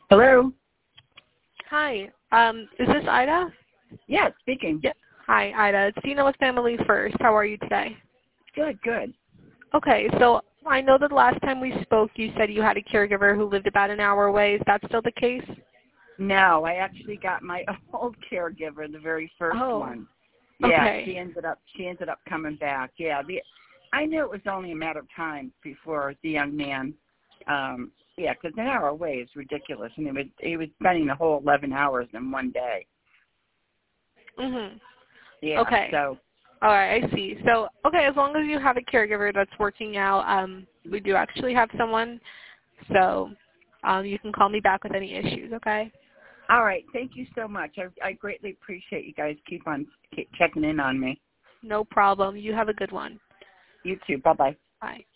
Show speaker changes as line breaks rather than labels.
Hello?
Hi. Is this Ida?
Yeah, speaking.
Yeah. Hi, Ida. It's Dina with Family First. How are you today?
Good, good.
Okay, so I know that the last time we spoke, you said you had a caregiver who lived about an hour away. Is that still the case?
No, I actually got my old caregiver, the very first one. Yeah,
okay.
she ended up coming back. Yeah, I knew it was only a matter of time before the young man. Yeah, because an hour away is ridiculous, and he was spending the whole 11 hours in one day.
Mhm.
Yeah.
Okay.
So.
All right, I see. So, okay, as long as you have a caregiver that's working out, we do actually have someone. So, you can call me back with any issues. Okay.
All right. Thank you so much. I greatly appreciate you guys keep checking in on me.
No problem. You have a good one.
You too. Bye-bye.
Bye.